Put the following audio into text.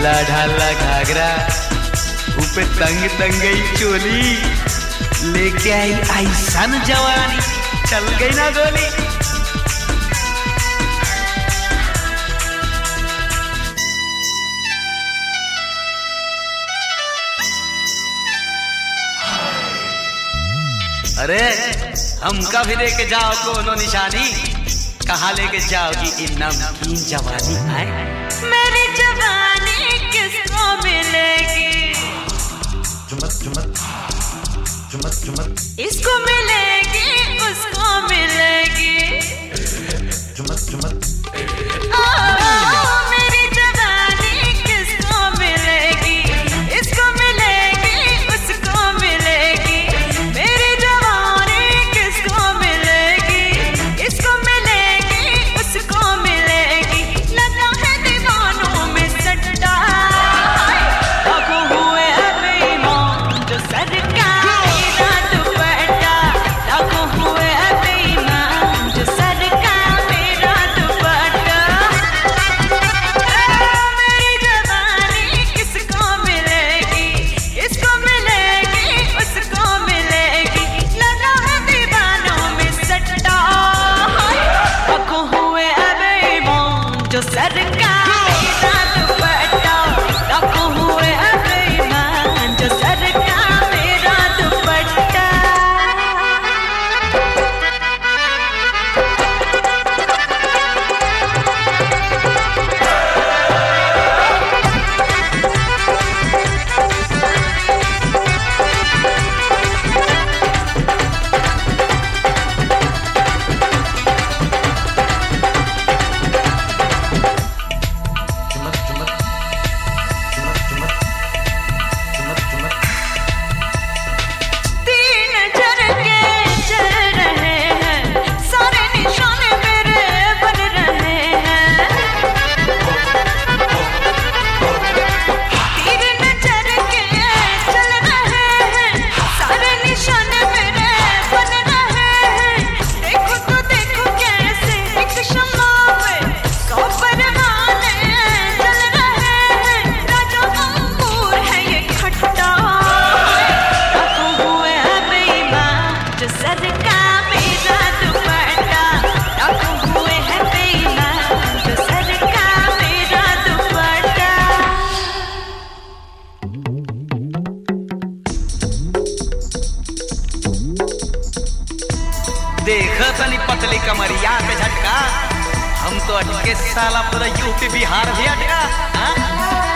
ढीला ढाला घाघरा ऊपर तंग तंगई चोली लेके आई ऐसन जवानी चल गई ना गोली। अरे हमका भी लेके जाओ कोनो निशानी, कहाँ लेके जाओगी इन नमकीन जवानी है? मेरी जवानी किसको मिलेगी? इसको मिलेगी उसको मिलेगी। मेरी जवानी किसको मिलेगी? इसको मिलेगी उसको मिलेगी। मेरी जवानी किसको मिलेगी? इसको मिलेगी उसको मिलेगी। लगा है दीवानों में सट्टा, अब हुए बेईमान जो सरका मेरा दुपट्टा। अब हुए बेईमान जो सरका मेरा दुपट्टा। मेरी जवानी किसको मिलेगी? इसको मिलेगी उसको मिलेगी। लगा है दीवानों में सट्टा, अब हुए बेईमान जो सरका मेरा दुपट्टा। अब हुए बेईमान जो सरका मेरा दुपट्टा। तीन झरके चल रहे हैं, सारे निशाने मेरे बन रहे हैं। तीन झरके चल रहे हैं, सारे निशाने मेरे बन रहे हैं। देखो तो देखो कैसे एक शम्मा पे 100 परवाने जल रहे हैं। राजा अंगूर है ये खट्टा, अब हुए बेईमान जो सरका मेरा दुपट्टा। अब हुए हैं बेईमान जो सरका मेरा दुपट्टा। देखो तनी पतली कमरिया पे झटका, हम तो अटके साला पूरा यूपी बिहार भी अटका। हाँ?